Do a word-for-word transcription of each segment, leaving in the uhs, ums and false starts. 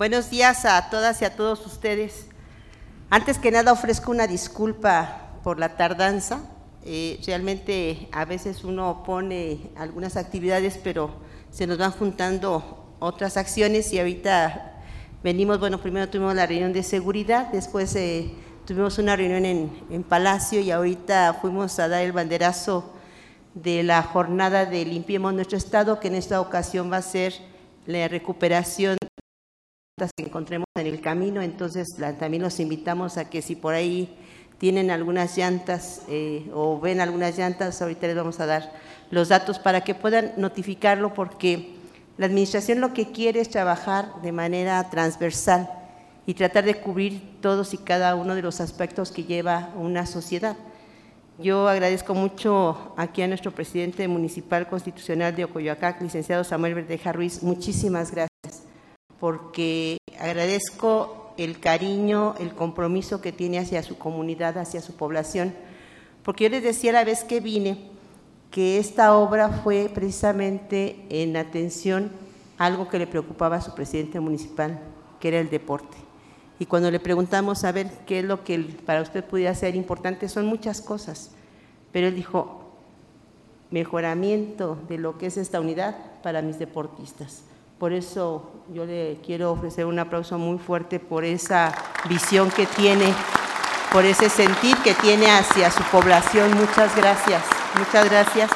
Buenos días a todas y a todos ustedes. Antes que nada ofrezco una disculpa por la tardanza. Eh, realmente a veces uno pone algunas actividades, pero se nos van juntando otras acciones y ahorita venimos, bueno, primero tuvimos la reunión de seguridad, después eh, tuvimos una reunión en, en Palacio y ahorita fuimos a dar el banderazo de la jornada de Limpiemos Nuestro Estado, que en esta ocasión va a ser la recuperación que encontremos en el camino. Entonces la, también los invitamos a que si por ahí tienen algunas llantas eh, o ven algunas llantas, ahorita les vamos a dar los datos para que puedan notificarlo, porque la administración lo que quiere es trabajar de manera transversal y tratar de cubrir todos y cada uno de los aspectos que lleva una sociedad. Yo agradezco mucho aquí a nuestro presidente municipal constitucional de Ocoyoacac, licenciado Samuel Verdeja Ruiz, muchísimas gracias, porque agradezco el cariño, el compromiso que tiene hacia su comunidad, hacia su población, porque yo les decía la vez que vine que esta obra fue precisamente en atención a algo que le preocupaba a su presidente municipal, que era el deporte. Y cuando le preguntamos a ver qué es lo que para usted pudiera ser importante, son muchas cosas, pero él dijo, mejoramiento de lo que es esta unidad para mis deportistas. Por eso yo le quiero ofrecer un aplauso muy fuerte por esa visión que tiene, por ese sentir que tiene hacia su población. Muchas gracias, muchas gracias,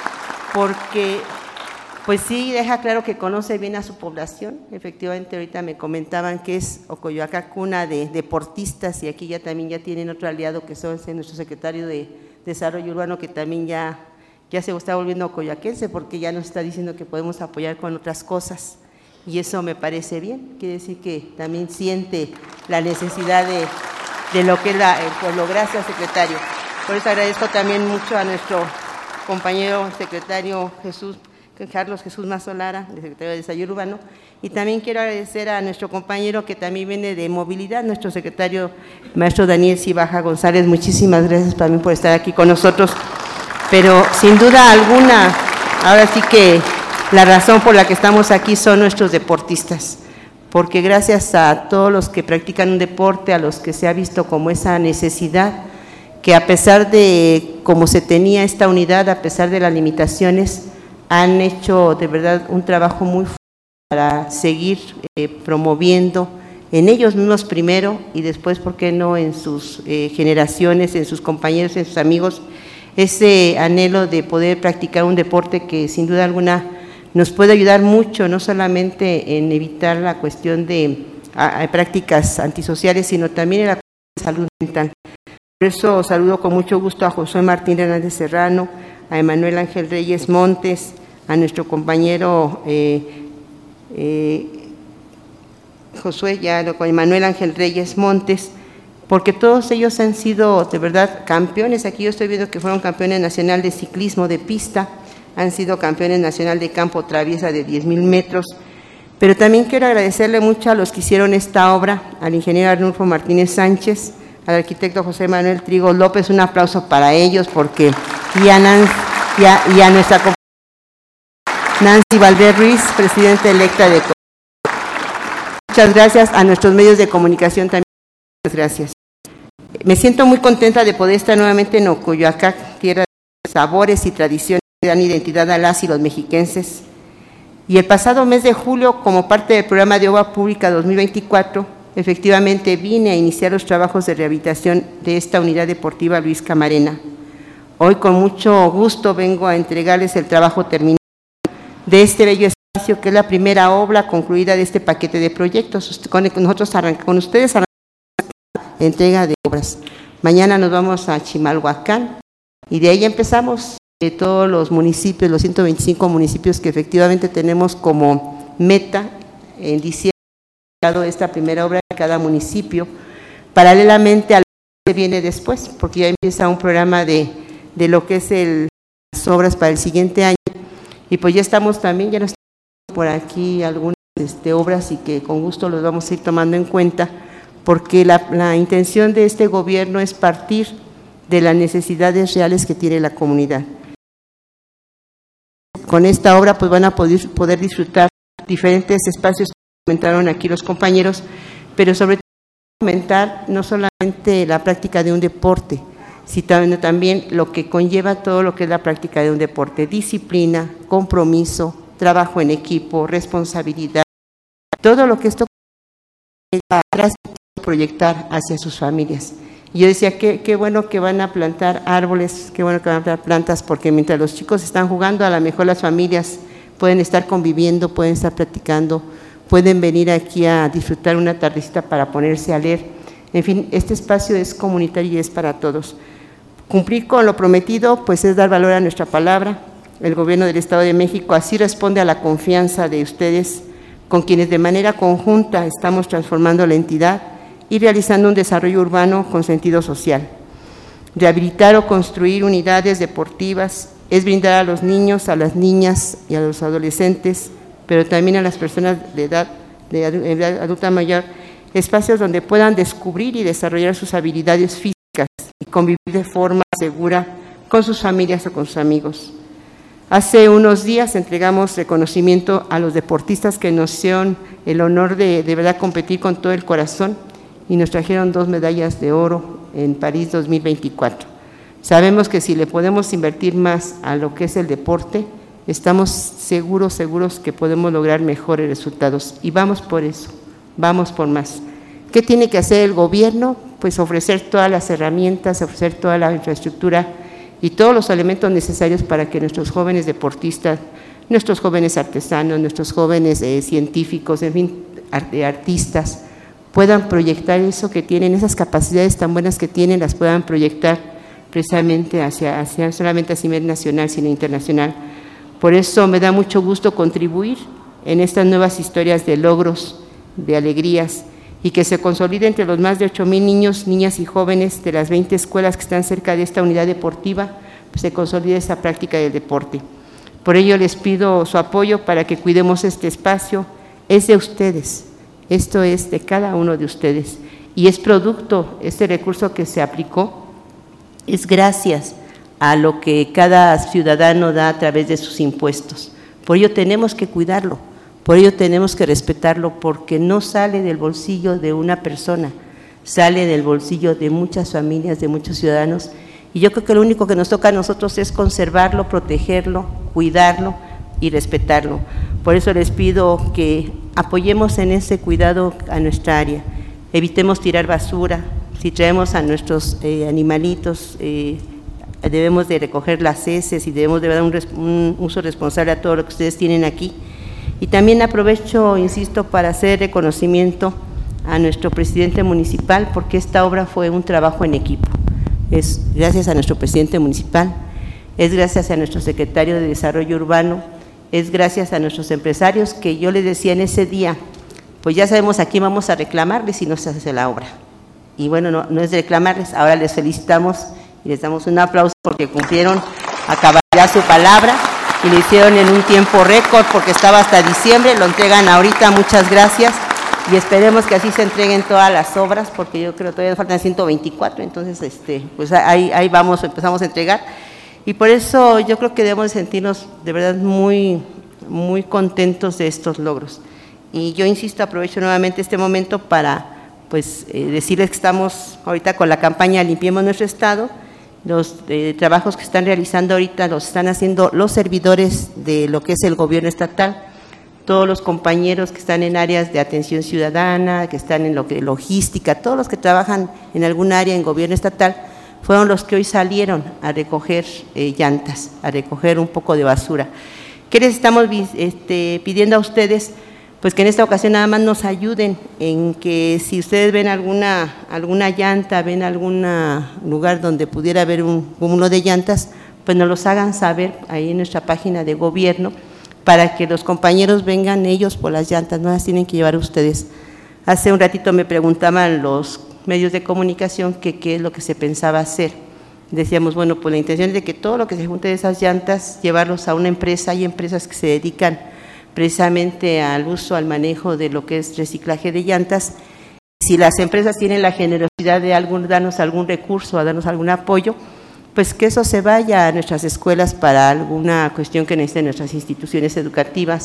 porque pues sí deja claro que conoce bien a su población. Efectivamente, ahorita me comentaban que es Ocoyoacac cuna de deportistas, y aquí ya también ya tienen otro aliado que son nuestro secretario de Desarrollo Urbano, que también ya, ya se está volviendo ocoyoaquense, porque ya nos está diciendo que podemos apoyar con otras cosas, y eso me parece bien. Quiere decir que también siente la necesidad de, de lo que es la, el pueblo. Gracias, secretario. Por eso agradezco también mucho a nuestro compañero secretario Jesús Carlos Jesús Mazolara, el secretario de Desarrollo Urbano, y también quiero agradecer a nuestro compañero que también viene de movilidad, nuestro secretario, maestro Daniel Cibaja González. Muchísimas gracias también por estar aquí con nosotros, pero sin duda alguna, ahora sí que la razón por la que estamos aquí son nuestros deportistas, porque gracias a todos los que practican un deporte, a los que se ha visto como esa necesidad, que a pesar de cómo se tenía esta unidad, a pesar de las limitaciones, han hecho de verdad un trabajo muy fuerte para seguir eh, promoviendo en ellos mismos primero y después, ¿por qué no?, en sus eh, generaciones, en sus compañeros, en sus amigos, ese anhelo de poder practicar un deporte que sin duda alguna nos puede ayudar mucho, no solamente en evitar la cuestión de a, a prácticas antisociales, sino también en la cuestión de salud mental. Por eso saludo con mucho gusto a Josué Martín Hernández Serrano, a Emanuel Ángel Reyes Montes, a nuestro compañero eh, eh, Josué, ya con Emanuel Ángel Reyes Montes, porque todos ellos han sido de verdad campeones. Aquí yo estoy viendo que fueron campeones nacional de ciclismo de pista, han sido campeones nacional de campo traviesa de diez mil metros, pero también quiero agradecerle mucho a los que hicieron esta obra, al ingeniero Arnulfo Martínez Sánchez, al arquitecto José Manuel Trigo López. Un aplauso para ellos, porque y a, Nancy, y a, y a nuestra compañera Nancy Valdés Ruiz, presidenta electa de Muchas gracias a nuestros medios de comunicación también. Muchas gracias. Me siento muy contenta de poder estar nuevamente en Ocoyoacac, tierra de sabores y tradiciones que dan identidad a las y los mexiquenses. Y el pasado mes de julio, como parte del programa de Obra Pública dos mil veinticuatro, efectivamente vine a iniciar los trabajos de rehabilitación de esta unidad deportiva Luis Camarena. Hoy con mucho gusto vengo a entregarles el trabajo terminado de este bello espacio, que es la primera obra concluida de este paquete de proyectos. Con nosotros arrancamos, con ustedes arrancamos la entrega de obras. Mañana nos vamos a Chimalhuacán y de ahí empezamos de todos los municipios, los ciento veinticinco municipios que efectivamente tenemos como meta en diciembre, esta primera obra en cada municipio, paralelamente a lo que viene después, porque ya empieza un programa de, de lo que es el, las obras para el siguiente año, y pues ya estamos también, ya nos estamos por aquí algunas este, obras, y que con gusto los vamos a ir tomando en cuenta, porque la, la intención de este gobierno es partir de las necesidades reales que tiene la comunidad. Con esta obra pues van a poder, poder disfrutar diferentes espacios comentaron aquí los compañeros, pero sobre todo fomentar no solamente la práctica de un deporte, sino también lo que conlleva todo lo que es la práctica de un deporte: disciplina, compromiso, trabajo en equipo, responsabilidad, todo lo que esto atrás proyectar hacia sus familias. Y yo decía, qué, qué bueno que van a plantar árboles, qué bueno que van a plantar plantas, porque mientras los chicos están jugando, a lo mejor las familias pueden estar conviviendo, pueden estar platicando, pueden venir aquí a disfrutar una tardecita para ponerse a leer. En fin, este espacio es comunitario y es para todos. Cumplir con lo prometido, pues es dar valor a nuestra palabra. El Gobierno del Estado de México así responde a la confianza de ustedes, con quienes de manera conjunta estamos transformando la entidad y realizando un desarrollo urbano con sentido social. Rehabilitar o construir unidades deportivas es brindar a los niños, a las niñas y a los adolescentes, pero también a las personas de edad, de edad adulta mayor, espacios donde puedan descubrir y desarrollar sus habilidades físicas y convivir de forma segura con sus familias o con sus amigos. Hace unos días entregamos reconocimiento a los deportistas que nos hicieron el honor de de verdad competir con todo el corazón y nos trajeron dos medallas de oro en París dos mil veinticuatro. Sabemos que si le podemos invertir más a lo que es el deporte, estamos seguros, seguros que podemos lograr mejores resultados y vamos por eso, vamos por más. ¿Qué tiene que hacer el gobierno? Pues ofrecer todas las herramientas, ofrecer toda la infraestructura y todos los elementos necesarios para que nuestros jóvenes deportistas, nuestros jóvenes artesanos, nuestros jóvenes eh, científicos, en fin, art artistas, puedan proyectar eso que tienen, esas capacidades tan buenas que tienen, las puedan proyectar precisamente hacia, hacia solamente a nivel nacional, sino internacional. Por eso me da mucho gusto contribuir en estas nuevas historias de logros, de alegrías, y que se consolide entre los más de ocho mil niños, niñas y jóvenes de las veinte escuelas que están cerca de esta unidad deportiva, pues se consolide esa práctica del deporte. Por ello les pido su apoyo para que cuidemos este espacio. Es de ustedes, esto es de cada uno de ustedes y es producto, este recurso que se aplicó, es gracias a lo que cada ciudadano da a través de sus impuestos. Por ello tenemos que cuidarlo. Por ello tenemos que respetarlo, porque no sale del bolsillo de una persona, sale del bolsillo de muchas familias, de muchos ciudadanos, y yo creo que lo único que nos toca a nosotros es conservarlo, protegerlo, cuidarlo y respetarlo. Por eso les pido que apoyemos en ese cuidado a nuestra área, evitemos tirar basura, si traemos a nuestros eh, animalitos, eh, debemos de recoger las heces y debemos de dar un, un uso responsable a todo lo que ustedes tienen aquí. Y también aprovecho, insisto, para hacer reconocimiento a nuestro presidente municipal, porque esta obra fue un trabajo en equipo. Es gracias a nuestro presidente municipal, es gracias a nuestro secretario de Desarrollo Urbano, es gracias a nuestros empresarios, que yo les decía en ese día, pues ya sabemos a quién vamos a reclamarles si no se hace la obra. Y bueno, no, no es reclamarles, ahora les felicitamos y les damos un aplauso porque cumplieron a cabalidad su palabra. Y lo hicieron en un tiempo récord porque estaba hasta diciembre, lo entregan ahorita, muchas gracias, y esperemos que así se entreguen todas las obras, porque yo creo que todavía faltan ciento veinticuatro, entonces este, pues ahí, ahí vamos, empezamos a entregar, y por eso yo creo que debemos sentirnos de verdad muy, muy contentos de estos logros. Y yo insisto, aprovecho nuevamente este momento para pues eh, decirles que estamos ahorita con la campaña Limpiemos Nuestro Estado. Los eh, trabajos que están realizando ahorita los están haciendo los servidores de lo que es el gobierno estatal, todos los compañeros que están en áreas de atención ciudadana, que están en lo que logística, todos los que trabajan en algún área en gobierno estatal, fueron los que hoy salieron a recoger eh, llantas, a recoger un poco de basura. ¿Qué les estamos este, pidiendo a ustedes? Pues que en esta ocasión nada más nos ayuden en que si ustedes ven alguna, alguna llanta, ven algún lugar donde pudiera haber un cúmulo de llantas, pues nos los hagan saber ahí en nuestra página de gobierno para que los compañeros vengan ellos por las llantas, no las tienen que llevar ustedes. Hace un ratito me preguntaban los medios de comunicación que qué es lo que se pensaba hacer. Decíamos, bueno, pues la intención es de que todo lo que se junte de esas llantas, llevarlos a una empresa. Hay empresas que se dedican precisamente al uso, al manejo de lo que es reciclaje de llantas. Si las empresas tienen la generosidad de algún, darnos algún recurso, a darnos algún apoyo, pues que eso se vaya a nuestras escuelas para alguna cuestión que necesiten nuestras instituciones educativas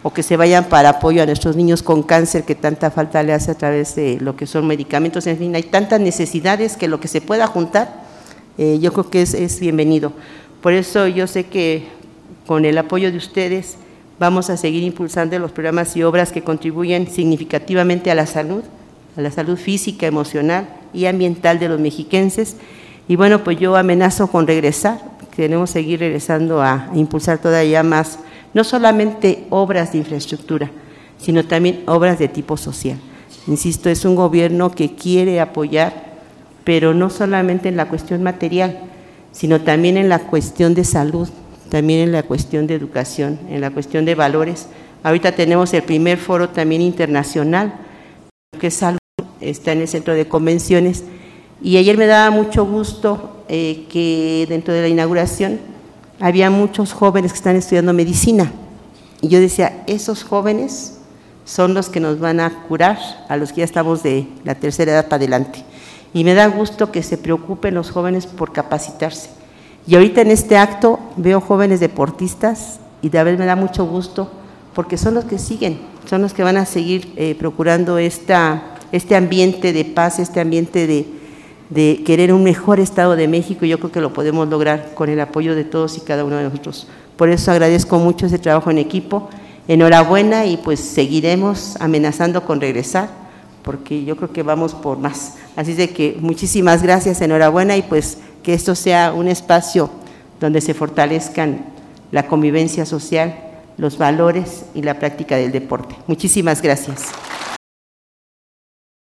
o que se vayan para apoyo a nuestros niños con cáncer que tanta falta le hace a través de lo que son medicamentos. En fin, hay tantas necesidades que lo que se pueda juntar, eh, yo creo que es, es bienvenido. Por eso yo sé que con el apoyo de ustedes vamos a seguir impulsando los programas y obras que contribuyen significativamente a la salud, a la salud física, emocional y ambiental de los mexiquenses. Y bueno, pues yo amenazo con regresar, queremos seguir regresando a, a impulsar todavía más, no solamente obras de infraestructura, sino también obras de tipo social. Insisto, es un gobierno que quiere apoyar, pero no solamente en la cuestión material, sino también en la cuestión de salud, también en la cuestión de educación, en la cuestión de valores. Ahorita tenemos el primer foro también internacional, que es salud, está en el Centro de Convenciones, y ayer me daba mucho gusto eh, que dentro de la inauguración había muchos jóvenes que están estudiando medicina, y yo decía, esos jóvenes son los que nos van a curar a los que ya estamos de la tercera edad para adelante, y me da gusto que se preocupen los jóvenes por capacitarse. Y ahorita en este acto veo jóvenes deportistas y de verdad me da mucho gusto porque son los que siguen, son los que van a seguir eh, procurando esta, este ambiente de paz, este ambiente de, de querer un mejor Estado de México, y yo creo que lo podemos lograr con el apoyo de todos y cada uno de nosotros. Por eso agradezco mucho ese trabajo en equipo, enhorabuena, y pues seguiremos amenazando con regresar, porque yo creo que vamos por más. Así de que muchísimas gracias, enhorabuena, y pues que esto sea un espacio donde se fortalezcan la convivencia social, los valores y la práctica del deporte. Muchísimas gracias.